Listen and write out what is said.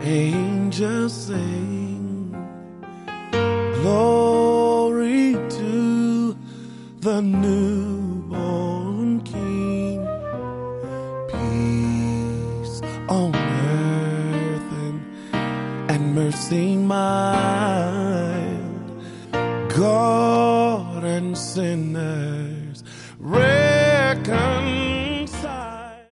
Angels sing, glory to the newborn King. Peace on earth and mercy mild. God and sinners reckon